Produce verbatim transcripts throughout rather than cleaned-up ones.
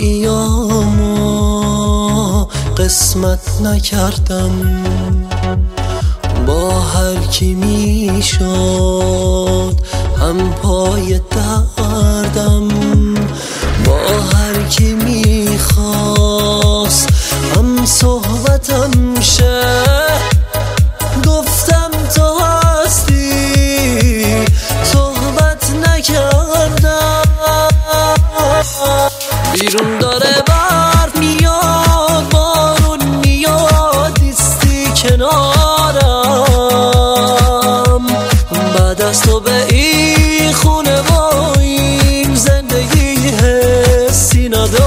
ایامو قسمت نکردم، با هر کی میشد هم پای دردم، با هر کی میخواست هم صحبتم شه. گفتم تو هستی صحبت نکردم. بیرون داره برف میاد، بارون میاد، ایستی کنارم. بعد از تو به این خونه و این زندگی حسی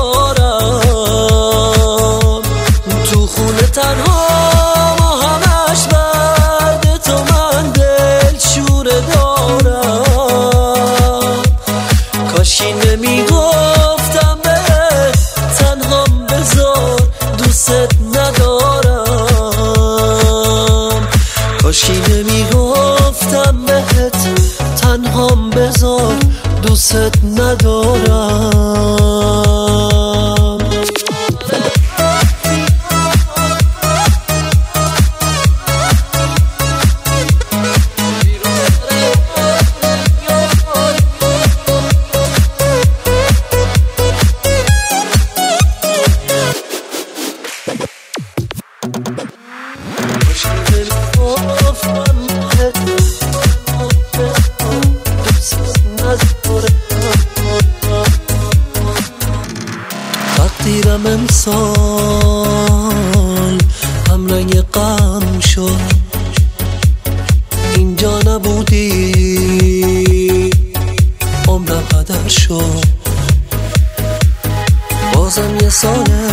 ندارم. تو خونه تنها ما همش بعد تو من دل شوره دارم. کاشی نمیگفتم به تنهام بذار دوست ندارم. کاشی نمیگفتم بهت تنهام بذار دوست ندارم. تقدیرم امسال هم رنگ غم شد، اینجا نبودی عمرم هدر شد. بازم یه ساله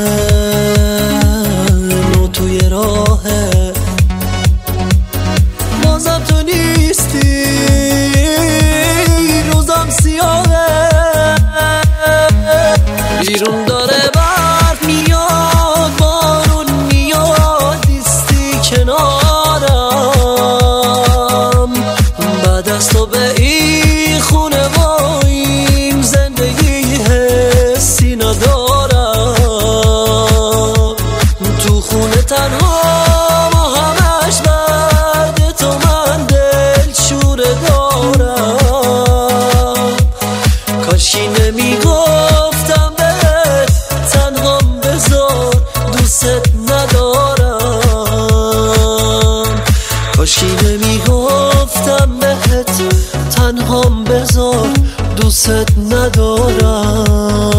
نو توی راهه، بازم تو نیستی روزم سیاهه. بیرون داره برف میاد، بارون میاد، ایستی کنارم. بعد از تو به این خونه و این زندگی حسی ندارم. تو خونه تنها ما همش بعد تو من دل شوره دارم. کاشی نمیگفتم بهت تنهام بذار دوست ندارم. کاشی نمیگفتم بهت تنهام بذار دوست ندارم.